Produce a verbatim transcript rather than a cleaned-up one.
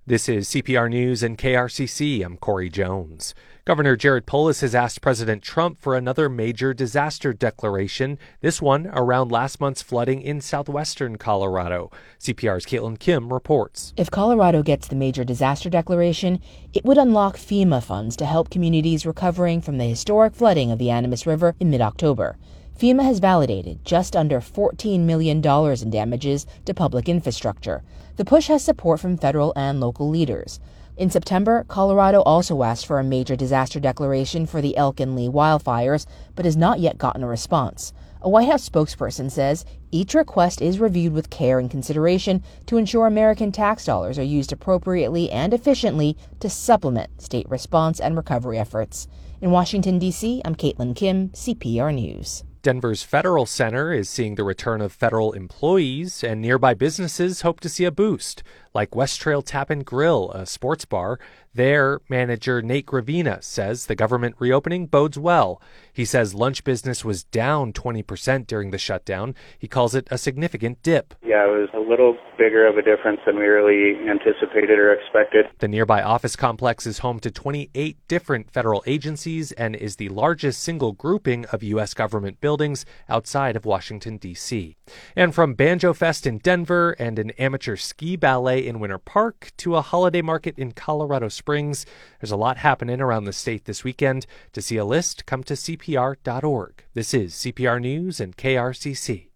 This is C P R News and K R C C. I'm Corey Jones. Governor Jared Polis has asked President Trump for another major disaster declaration, this one around last month's flooding in southwestern Colorado. C P R's Caitlin Kim reports. If Colorado gets the major disaster declaration, it would unlock FEMA funds to help communities recovering from the historic flooding of the Animas River in mid-October. FEMA has validated just under fourteen million dollars in damages to public infrastructure. The push has support from federal and local leaders. In September, Colorado also asked for a major disaster declaration for the Elk and Lee wildfires, but has not yet gotten a response. A White House spokesperson says each request is reviewed with care and consideration to ensure American tax dollars are used appropriately and efficiently to supplement state response and recovery efforts. In Washington, D C, I'm Caitlin Kim, C P R News. Denver's Federal Center is seeing the return of federal employees, and nearby businesses hope to see a boost, like West Trail Tap and Grill, a sports bar. Their manager Nate Gravina says the government reopening bodes well. He says lunch business was down twenty percent during the shutdown. He calls it a significant dip. Yeah, it was a little bigger of a difference than we really anticipated or expected. The nearby office complex is home to twenty-eight different federal agencies and is the largest single grouping of U S government buildings outside of Washington, D C. And from Banjo Fest in Denver and an amateur ski ballet in Winter Park to a holiday market in Colorado Springs, there's a lot happening around the state this weekend. To see a list, come to C P R dot org. This is C P R News and K R C C.